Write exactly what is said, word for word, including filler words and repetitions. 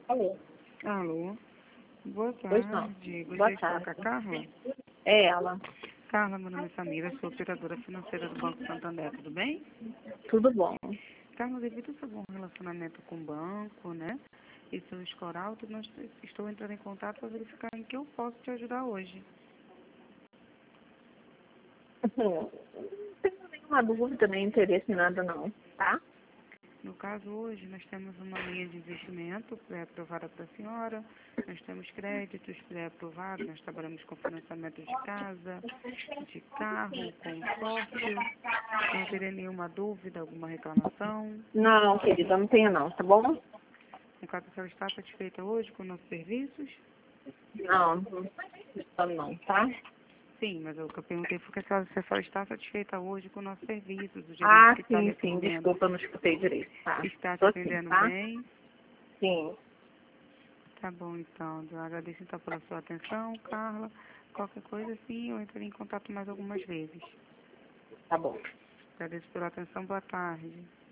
Alô? Alô? Boa Pois não. tarde. Boa Gostaria de falar tarde. com a Carla? É ela. Carla, meu nome é Samira, sou operadora financeira do Banco Santander, tudo bem? Tudo bom? Carla, devido ao seu bom relacionamento com o banco, né? E seu score alto, nós estou entrando em contato para verificar em que eu posso te ajudar hoje. Não tenho nenhuma dúvida, nem interesse em nada não, tá? No caso, hoje, nós temos uma linha de investimento pré-aprovada para a senhora, nós temos créditos pré-aprovados, nós trabalhamos com financiamento de casa, de carro, consórcio, não teria nenhuma dúvida, alguma reclamação. Não, querida, não tenho não, tá bom? No caso, a senhora está satisfeita hoje com nossos serviços? Não, não estou não, tá? Sim, mas o que eu perguntei foi que a senhora, se a senhora está satisfeita hoje com nossos serviços, o gerente Ah, que está lhe sim, sim, atendendo desculpa, eu não escutei direito, tá? está te Tô sim, atendendo tá? bem? Sim, Tá bom, então. Eu agradeço então pela sua atenção, Carla. Qualquer coisa, sim, eu entrei em contato mais algumas vezes. tá bom. Agradeço pela atenção. Boa tarde.